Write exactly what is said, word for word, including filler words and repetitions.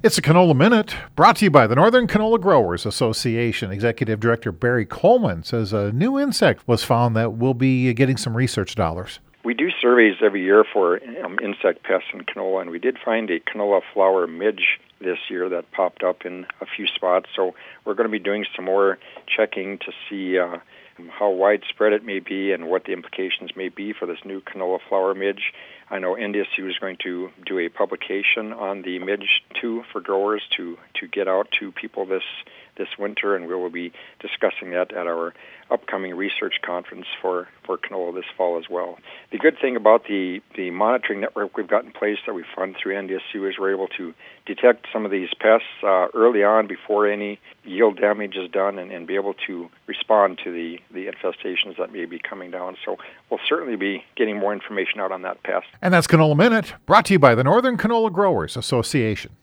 It's a Canola Minute, brought to you by the Northern Canola Growers Association. Executive Director Barry Coleman says a new insect was found that will be getting some research dollars. We do surveys every year for um, insect pests in canola, and we did find a canola flower midge this year that popped up in a few spots. So we're going to be doing some more checking to see uh, how widespread it may be and what the implications may be for this new canola flower midge. I know N D S U is going to do a publication on the midge too for growers to, to get out to people this this winter, and we will be discussing that at our upcoming research conference for, for canola this fall as well. The good thing about the, the monitoring network we've got in place that we fund through N D S U is we're able to detect some of these pests uh, early on before any yield damage is done and, and be able to respond to the, the infestations that may be coming down. So we'll certainly be getting more information out on that pest. And that's Canola Minute, brought to you by the Northern Canola Growers Association.